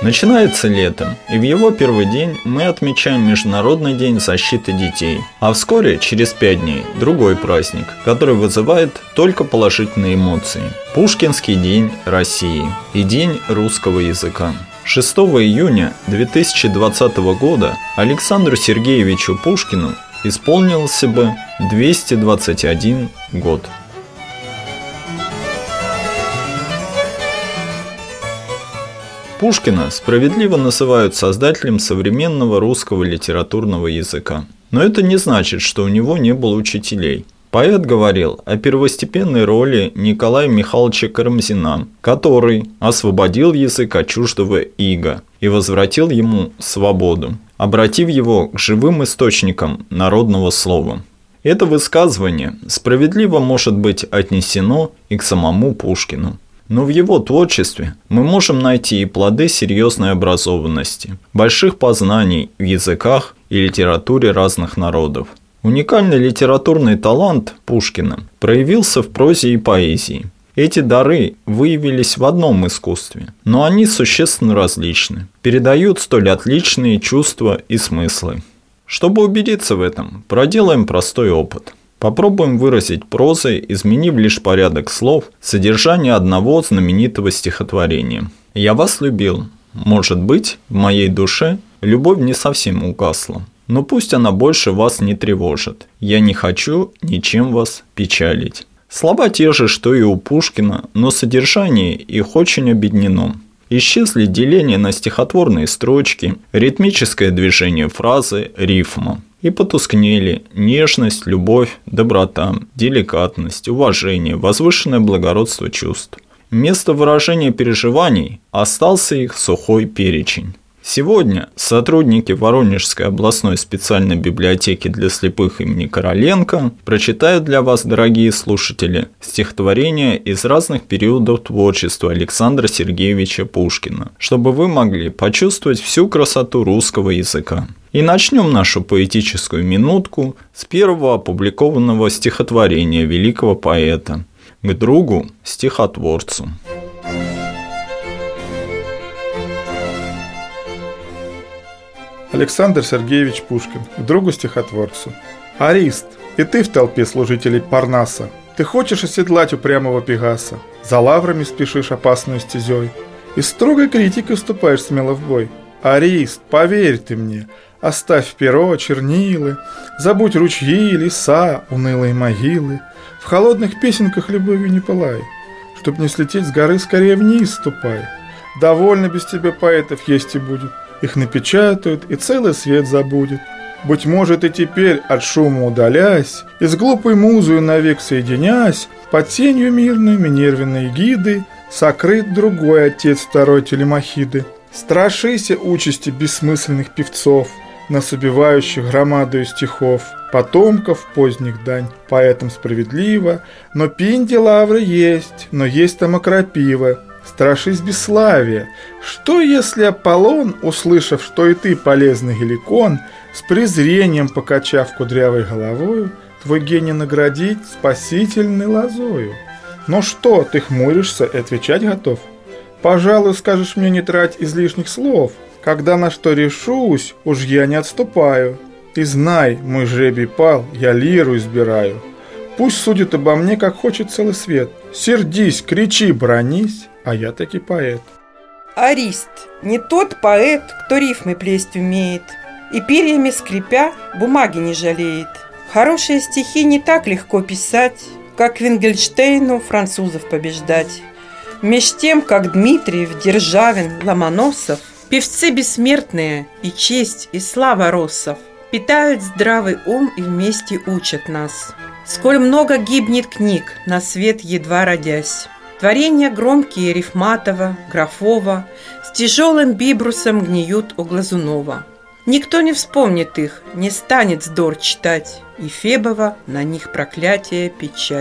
Начинается лето, и в его первый день мы отмечаем Международный день защиты детей. А вскоре, через 5 дней, другой праздник, который вызывает только положительные эмоции. Пушкинский день России и День русского языка. 6 июня 2020 года Александру Сергеевичу Пушкину исполнился бы 221 год. Пушкина справедливо называют создателем современного русского литературного языка. Но это не значит, что у него не было учителей. Поэт говорил о первостепенной роли Николая Михайловича Карамзина, который освободил язык от чуждого ига и возвратил ему свободу, обратив его к живым источникам народного слова. Это высказывание справедливо может быть отнесено и к самому Пушкину. Но в его творчестве мы можем найти и плоды серьезной образованности, больших познаний в языках и литературе разных народов. Уникальный литературный талант Пушкина проявился в прозе и поэзии. Эти дары выявились в одном искусстве, но они существенно различны, передают столь отличные чувства и смыслы. Чтобы убедиться в этом, проделаем простой опыт. Попробуем выразить прозой, изменив лишь порядок слов, содержание одного знаменитого стихотворения. «Я вас любил. Может быть, в моей душе любовь не совсем угасла. Но пусть она больше вас не тревожит. Я не хочу ничем вас печалить». Слова те же, что и у Пушкина, но содержание их очень обеднено. Исчезли деления на стихотворные строчки, ритмическое движение фразы, рифма. И потускнели нежность, любовь, доброта, деликатность, уважение, возвышенное благородство чувств. Вместо выражения переживаний остался их сухой перечень. Сегодня сотрудники Воронежской областной специальной библиотеки для слепых имени Короленко прочитают для вас, дорогие слушатели, стихотворения из разных периодов творчества Александра Сергеевича Пушкина, чтобы вы могли почувствовать всю красоту русского языка. И начнем нашу поэтическую минутку с первого опубликованного стихотворения великого поэта «К другу-стихотворцу». Александр Сергеевич Пушкин, к другу-стихотворцу. Арист, и ты в толпе служителей Парнаса. Ты хочешь оседлать упрямого Пегаса, за лаврами спешишь опасную стезей, и строгой критикой вступаешь смело в бой. Арист, поверь ты мне, оставь перо, чернилы, забудь ручьи, леса, унылые могилы, в холодных песенках любовью не пылай, чтоб не слететь с горы, скорее вниз ступай. Довольно без тебя поэтов есть и будет. Их напечатают, и целый свет забудет. Быть может, и теперь, от шума удалясь, и с глупой музою навек соединясь, под тенью мирной Минервиной эгиды сокрыт другой отец второй Телемахиды. Страшися участи бессмысленных певцов, нас убивающих громадою стихов, потомков поздних дань поэтам справедливо, но пинди лавры есть, но есть там окропива. Страшись бесславия. Что, если Аполлон, услышав, что и ты полезный Геликон, с презрением покачав кудрявой головою, твой гений наградить спасительной лозою? Но что, ты хмуришься и отвечать готов? Пожалуй, скажешь мне не трать излишних слов. Когда на что решусь, уж я не отступаю. И знай, мой жребий пал, я лиру избираю. Пусть судит обо мне, как хочет целый свет. Сердись, кричи, бронись, а я таки поэт. Арист не тот поэт, кто рифмы плесть умеет, и перьями скрипя бумаги не жалеет. Хорошие стихи не так легко писать, как Вингельштейну французов побеждать. Меж тем, как Дмитриев, Державин, Ломоносов, певцы бессмертные, и честь, и слава россов, питают здравый ум и вместе учат нас. Сколь много гибнет книг, на свет едва родясь. Творения громкие Рифматова, Графова с тяжелым бибрусом гниют у Глазунова. Никто не вспомнит их, не станет вздор читать, и Фебова на них проклятие печать.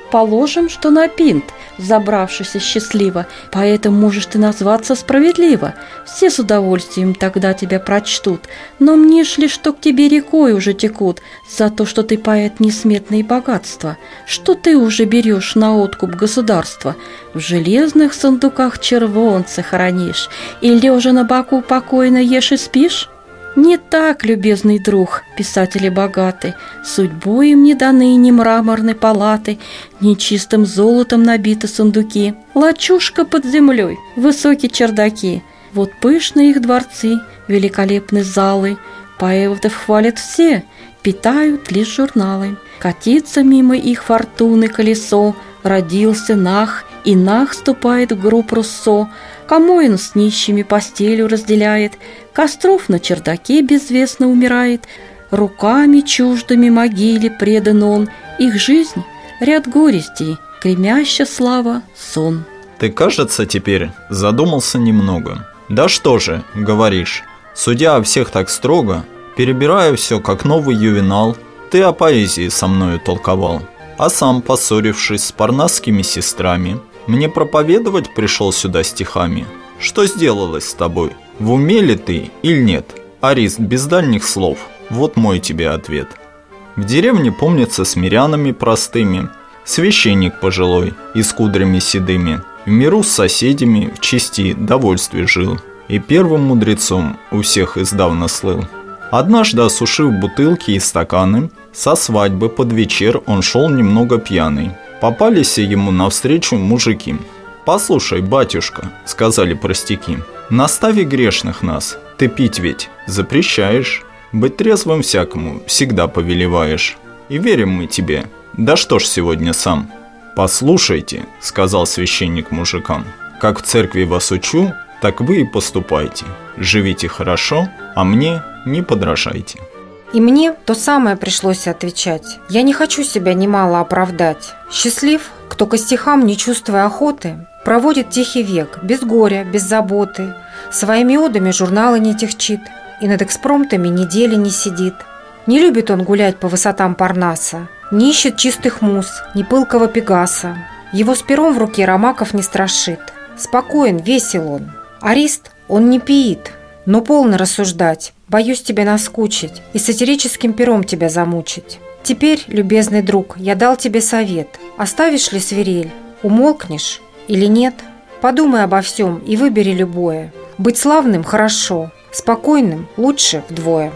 Положим, что на пинт, забравшийся счастливо, поэтому можешь ты назваться справедливо. Все с удовольствием тогда тебя прочтут. Но мнишь ли, что к тебе рекой уже текут за то, что ты поэт несметные богатства? Что ты уже берешь на откуп государства? В железных сундуках червонцы хранишь, и лежа на боку покойно ешь и спишь? Не так, любезный друг, писатели богаты, судьбой им не даны ни мраморной палаты, ни чистым золотом набиты сундуки. Лачушка под землей, высокие чердаки. Вот пышные их дворцы, великолепны залы. Поэтов хвалят все, питают лишь журналы. Катится мимо их фортуны колесо, родился Нах, и Нах ступает в гроб Руссо. Камоин с нищими постелью разделяет, Костров на чердаке безвестно умирает, руками чуждыми могиле предан он, их жизнь — ряд горестей, кремяща слава — сон. Ты, кажется, теперь задумался немного. Да что же, говоришь, судя о всех так строго, перебирая все как новый ювенал, ты о поэзии со мною толковал, а сам, поссорившись с парнасскими сестрами, мне проповедовать пришел сюда стихами. Что сделалось с тобой? В уме ли ты или нет? Арист, без дальних слов, вот мой тебе ответ. В деревне, помнится, с мирянами простыми, священник пожилой и с кудрями седыми, в миру с соседями в чести довольстве жил, и первым мудрецом у всех издавна слыл. Однажды, осушив бутылки и стаканы, со свадьбы под вечер он шел немного пьяный. Попались ему навстречу мужики. «Послушай, батюшка», — сказали простяки, — «настави грешных нас, ты пить ведь запрещаешь, быть трезвым всякому всегда повелеваешь, и верим мы тебе, да что ж сегодня сам?» «Послушайте», — сказал священник мужикам, — «как в церкви вас учу, так вы и поступайте, живите хорошо, а мне не подражайте». И мне то самое пришлось отвечать. Я не хочу себя немало оправдать. Счастлив, кто ко стихам, не чувствуя охоты, проводит тихий век, без горя, без заботы, своими одами журналы не тягчит и над экспромтами недели не сидит. Не любит он гулять по высотам Парнаса, не ищет чистых муз, ни пылкого Пегаса. Его с пером в руке Ромаков не страшит. Спокоен, весел он. Арист, он не пиит, но полно рассуждать. Боюсь тебе наскучить и сатирическим пером тебя замучить. Теперь, любезный друг, я дал тебе совет. Оставишь ли свирель? Умолкнешь или нет? Подумай обо всем и выбери любое. Быть славным – хорошо, спокойным – лучше вдвое.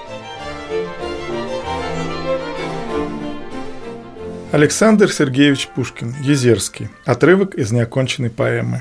Александр Сергеевич Пушкин, Езерский. Отрывок из неоконченной поэмы.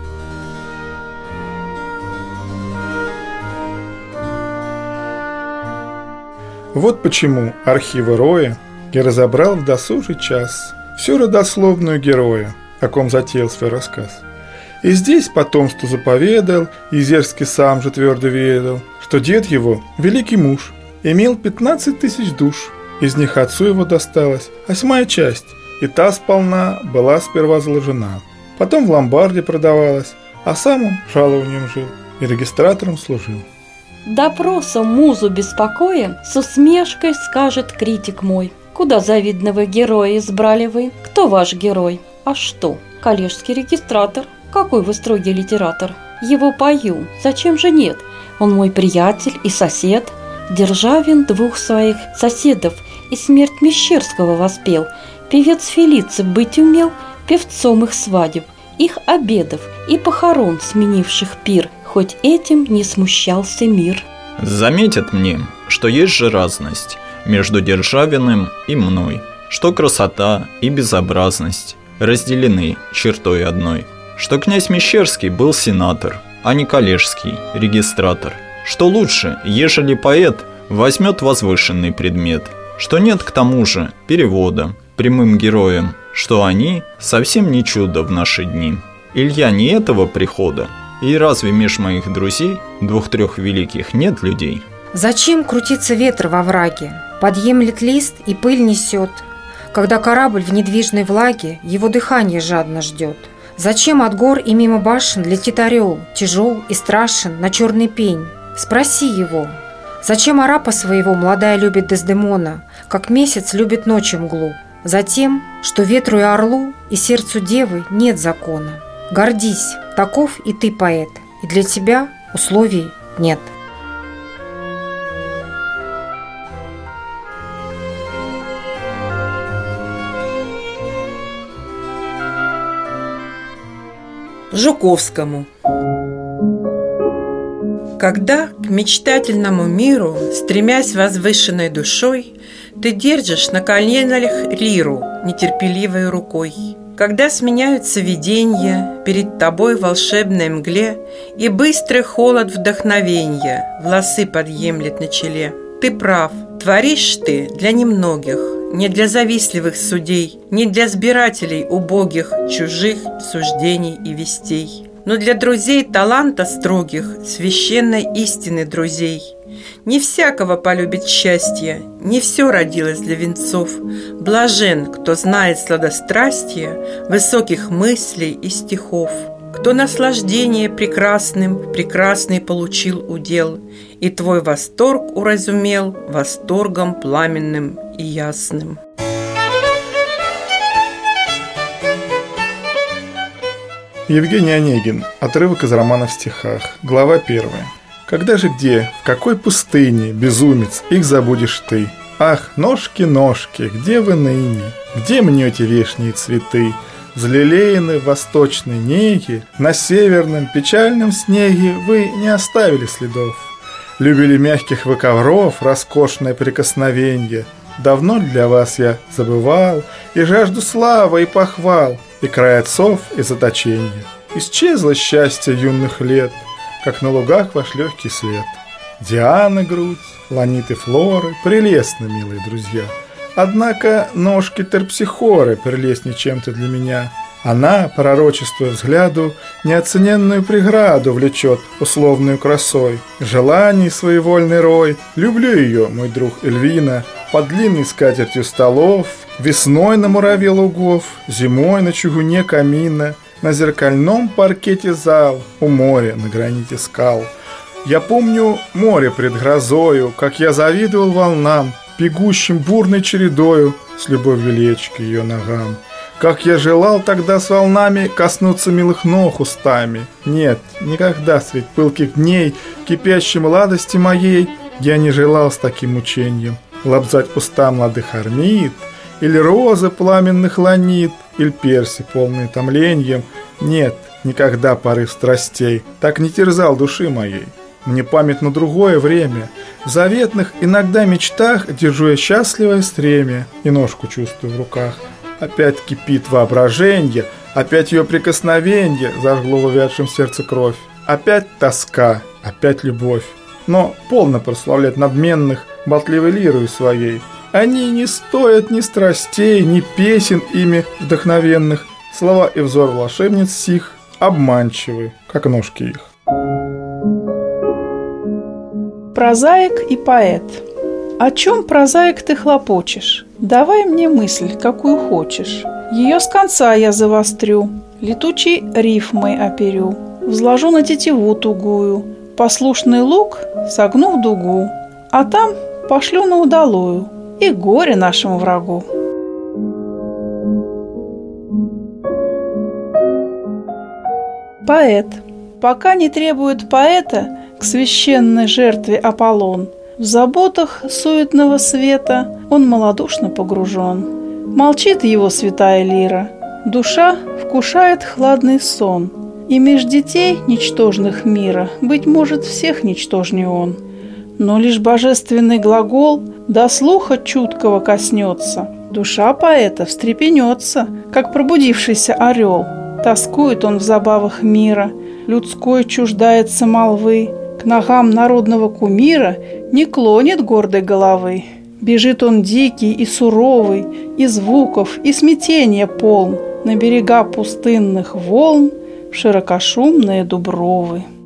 Вот почему архивы Роя я разобрал в досужий час всю родословную героя, о ком затеял свой рассказ. И здесь потомству заповедал, Езерский сам же твердо ведал, что дед его, великий муж, имел 15 тысяч душ, из них отцу его досталась 8-я часть, и та сполна была сперва заложена. Потом в ломбарде продавалась, а сам он жалованием жил и регистратором служил. Допросом музу беспокоя, с усмешкой скажет критик мой: куда завидного героя избрали вы? Кто ваш герой? А что? Коллежский регистратор. Какой вы строгий литератор. Его пою, зачем же нет? Он мой приятель и сосед. Державин двух своих соседов и смерть Мещерского воспел. Певец Фелицип быть умел певцом их свадеб, их обедов и похорон, сменивших пир. Хоть этим не смущался мир. Заметят мне, что есть же разность между Державиным и мной, что красота и безобразность разделены чертой одной, что князь Мещерский был сенатор, а не коллежский регистратор, что лучше, ежели поэт возьмет возвышенный предмет, что нет к тому же перевода прямым героям, что они совсем не чудо в наши дни. Илья не этого прихода, и разве меж моих друзей, 2-3 великих, нет людей? Зачем крутится ветер во враге? Подъемлет лист и пыль несет, когда корабль в недвижной влаге его дыхание жадно ждет. Зачем от гор и мимо башен летит орел, тяжел и страшен на черный пень? Спроси его. Зачем арапа своего молодая любит Дездемона, как месяц любит ночи мглу? Затем, что ветру и орлу, и сердцу девы нет закона. Гордись, таков и ты, поэт, и для тебя условий нет. Жуковскому. Когда к мечтательному миру, стремясь возвышенной душой, ты держишь на коленях лиру нетерпеливой рукой, когда сменяются виденья перед тобой в волшебной мгле, и быстрый холод вдохновенья волосы подъемлет на челе, ты прав, творишь ты для немногих, не для завистливых судей, не для сбирателей убогих чужих суждений и вестей, но для друзей таланта строгих, священной истины друзей. Не всякого полюбит счастье, не все родилось для венцов. Блажен, кто знает сладострастие высоких мыслей и стихов, кто наслаждение прекрасным прекрасный получил удел, и твой восторг уразумел восторгом пламенным и ясным. Евгений Онегин. Отрывок из романа в стихах. Глава 1. Когда же где, в какой пустыне, безумец, их забудешь ты? Ах, ножки, ножки, где вы ныне? Где мнете вешние цветы? Взлелеяны в восточной неге, на северном печальном снеге вы не оставили следов. Любили мягких вы ковров, роскошное прикосновенье. Давно для вас я забывал и жажду славы и похвал, и край отцов и заточения. Исчезло счастье юных лет, как на лугах ваш легкий след. Диана грудь, ланиты флоры, прелестно, милые друзья. Однако ножки терпсихоры прелестнее чем-то для меня. Она, пророчествуя взгляду, неоцененную преграду влечет условную красой. Желаний своевольный рой, люблю ее, мой друг Эльвина, под длинной скатертью столов, весной на мураве лугов, зимой на чугуне камина, на зеркальном паркете зал, у моря на граните скал. Я помню море пред грозою, как я завидовал волнам, бегущим бурной чередою с любовью лечь к ее ногам. Как я желал тогда с волнами коснуться милых ног устами. Нет, никогда средь пылких дней, кипящей младости моей, я не желал с таким мучением лобзать уста молодых армид, или розы пламенных ланит, или перси, полные томленьем. Нет, никогда порыв страстей так не терзал души моей. Мне памятно другое время. В заветных иногда мечтах держу я счастливое стремя, и ножку чувствую в руках. Опять кипит воображенье, опять ее прикосновенье зажгло в увядшем сердце кровь. Опять тоска, опять любовь. Но полно прославлять надменных болтливой лирою своей. Они не стоят ни страстей, ни песен ими вдохновенных. Слова и взор волшебниц сих обманчивы, как ножки их. Прозаик и поэт. О чем, прозаик, ты хлопочешь? Давай мне мысль, какую хочешь. Ее с конца я завострю, летучей рифмой оперю, взложу на тетиву тугую, послушный лук согну в дугу, а там пошлю на удалую, и горе нашему врагу. Поэт. Пока не требует поэта к священной жертве Аполлон, в заботах суетного света он малодушно погружен. Молчит его святая лира, душа вкушает хладный сон, и меж детей ничтожных мира, быть может, всех ничтожнее он. Но лишь божественный глагол до слуха чуткого коснется, душа поэта встрепенется, как пробудившийся орел. Тоскует он в забавах мира, людской чуждается молвы, к ногам народного кумира не клонит гордой головы. Бежит он дикий и суровый, и звуков, и смятения полн, на берега пустынных волн, в широкошумные дубровы.